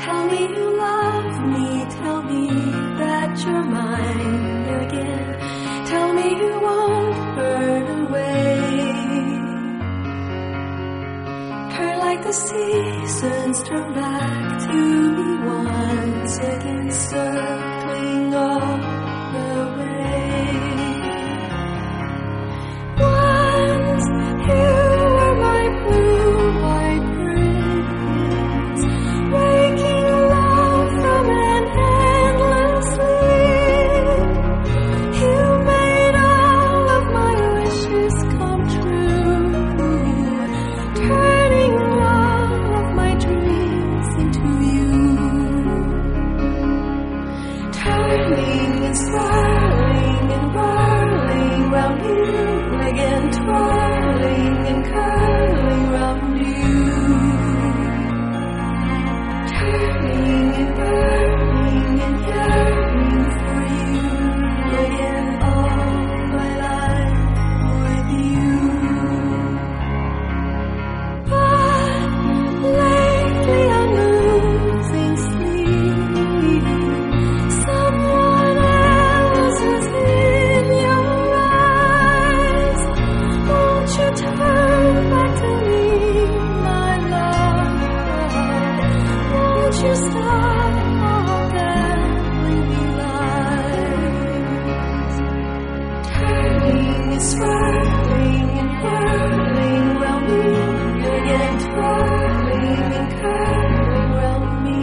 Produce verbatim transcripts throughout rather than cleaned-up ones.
Tell me you love me, tell me that you're mine again. Tell me you won't burn away. Turn like the seasons, turn back to me once again, circling all the way. Once you were my blue-white prince, waking love from an endless sleep. You made all of my wishes come true, turning all of my dreams into you, turning and swirling and whirling round you again, twirling and curling round you, turning and burning and yearning for you again, all my life with you. But lately I'm losing sleep. Someone else is in your eyes. Won't you turn back to me, my love? Won't you stop all that blinking lies? Turning and swirling and whirling round me again, twirling and curling round me,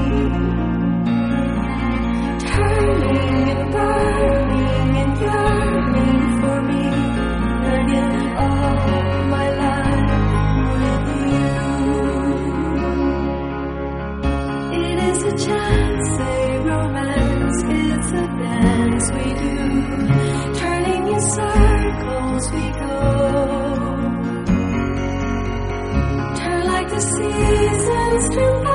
turning and burning and yearning for me again, all my life with you. It is a chance, a romance, it's a dance we do, turning in circles we go, turn like the seasons turn